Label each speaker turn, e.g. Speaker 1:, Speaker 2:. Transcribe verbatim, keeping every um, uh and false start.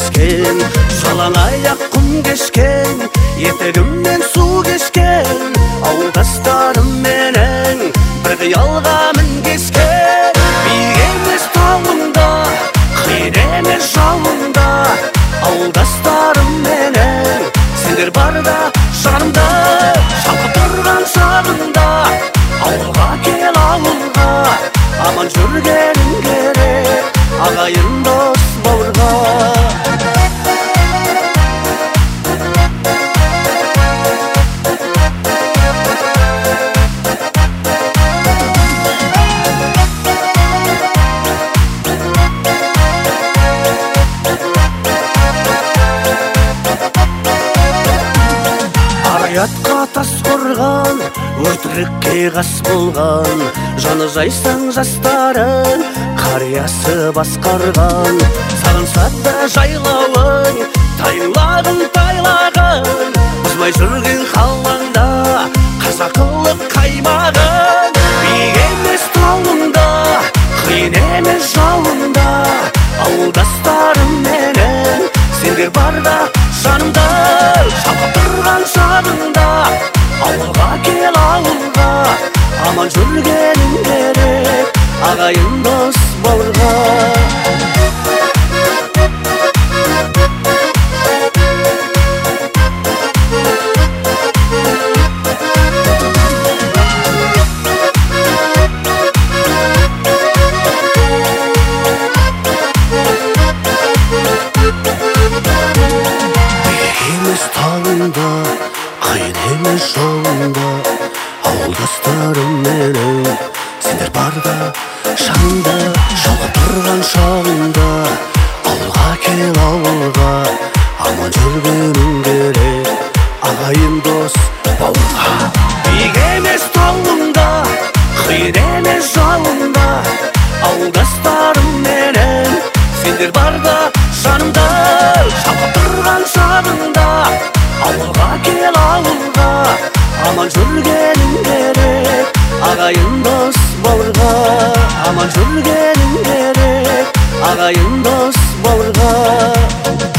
Speaker 1: кескен, жалаң аяқ құм кешкен, етегімнен су кешкен, ауылдастарым менен бір қиялға мінгескен. Биік емес тауында, қиын емес жауында, ауылдастарым менен сендер барда жанымда. Шалқып тұрған шағында ауылға кел, ауылға аман жүргенің керек, ағайын дос бауырға. Аятқа тас қорған, өтірікке қас болған, жаны жайсаң жастарын қариясы басқарған. Сағынса да жайлауын, тайлағын тайлағын, бұзбай жүрген қалаңда қазақылық қаймағын. Биік емес тауында, қиын емес жауында, ауылдастарым менен сендер барда жанымда. Шалқып тұрған шағында ауылға кел, ауылға аман жүргенің керек, ағайын дос бауырға. Тауында, қиын емес жолында, ауылдастарым менен сендер барда жанымда. Шалқып тұрған шағында ауылға кел, ауылға аман жүргенің керек, ағайын дос бауырға. Биік емес тауында, қиын емес жолында, ауылдастарым менен сендер барда жанымда. Шалқып тұрған шағында ауылға кел, ауылға аман жүргенің керек, ағайын дос бауырға. Аман жүргенің керек, ағайын дос бауырға.